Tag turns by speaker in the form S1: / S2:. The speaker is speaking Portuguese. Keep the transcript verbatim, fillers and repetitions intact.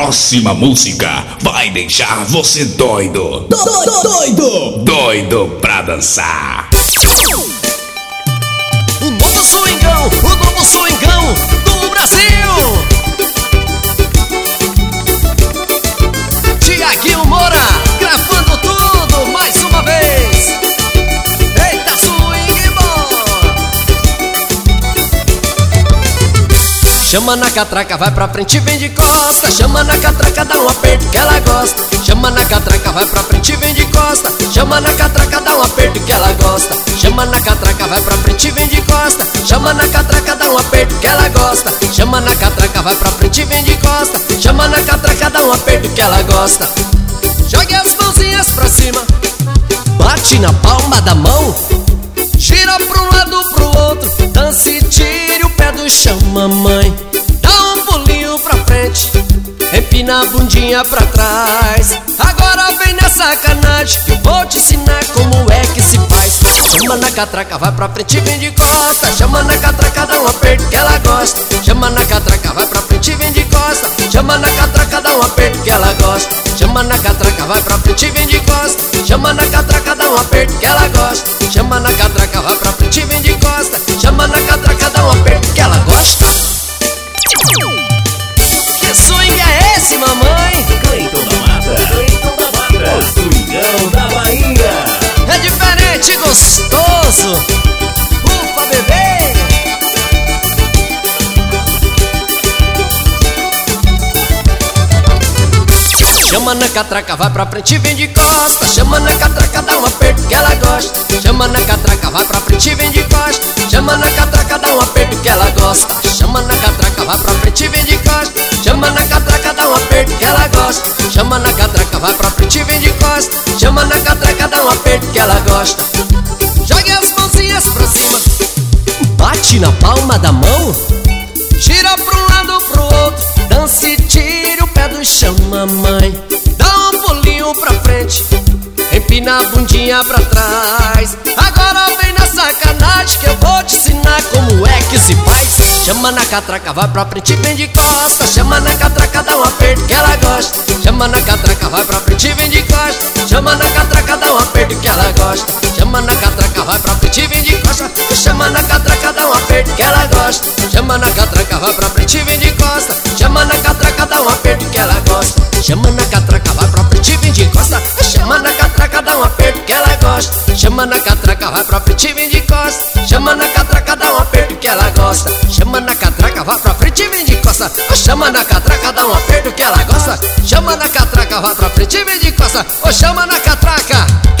S1: próxima música vai deixar você doido.
S2: Do, do, doido!
S1: Doido pra dançar.
S3: O novo swingão, o novo swingão do Brasil. Tiaguinho Moura, gravando tudo mais uma vez. Eita, swing bom. Chama na catraca, vai pra frente, vem de costa. Chama na catraca, dá um aperto que ela gosta. Chama na catraca, vai pra frente, vem de costa. Chama na catraca, dá um aperto que ela gosta. Chama na catraca, vai pra frente, vem de costa. Chama na catraca, dá um aperto que ela gosta. Chama na catraca, vai pra frente, vem de costa. Chama na catraca, dá um aperto que ela gosta. Jogue as mãozinhas pra cima, bate na palma da mão, gira pra um lado pro outro, dance e tire o pé do chão, mamãe. Dá um pulinho pra frente, empina a bundinha pra trás. Agora vem na sacanagem que eu vou te ensinar como é que se faz. Chama na catraca, vai pra frente, vem de costa. Chama na catraca, dá um aperto que ela gosta. Chama na catraca, vai pra frente, vem de costa. Chama na catraca, dá um aperto que ela gosta. Chama na catraca, vai pra frente, vem de costa. Chama na catraca, dá um aperto que ela gosta. Chama na catraca, vai pra frente, vem de costa. Chama na catraca, dá um aperto que ela gosta. Que swing é esse, mamãe?
S2: Cleiton da Mata, Cleiton da Mata, o swingão da Bahia.
S3: É diferente, gostoso. Ufa, bebê. Chama na catraca, vai pra frente, vem de costa. Chama na catraca, dá um aperto que ela gosta. Chama na catraca, vai pra frente, vem de costa. Chama na catraca, dá um aperto que ela gosta. Chama na catraca, vai pra frente, vem de costa. Chama na catraca, dá um aperto que ela gosta. Chama na catraca, vai pra frente, vem de costa. Chama na catraca, dá um aperto que ela gosta. Jogue as mãozinhas pra cima, bate na palma da mão, gira pra um lado pro outro, dance e tire o pé do chão, mamãe. Dá um pulinho pra frente, empina a bundinha pra trás. Agora vem na sacanagem que eu vou te ensinar como é que se faz. Chama na catraca, vai pra frente, vem de costa. Chama na catraca, dá um aperto que ela gosta. Chama na catraca, vai pra frente, vem de costa. Chama na catraca, dá um aperto que ela gosta. Chama na catraca, vai pra frente, vem de costa. Chama na catraca, dá um aperto que ela gosta. Chama na catraca, vai pra frente, vem de costa. Chama na catraca, dá um aperto que ela gosta. Chama na catraca, vai pra frente, vem de costa. Chama na catraca, dá um aperto que ela gosta. Chama na catraca, vai pra frente, vem de costa. Chama na catraca, dá um aperto que ela gosta. Chama na catraca, vai pra frente, vem de costa. Chama na catraca, dá um aperto que ela gosta. Chama na catraca, vai pra frente, vem de costa. Chama na catraca.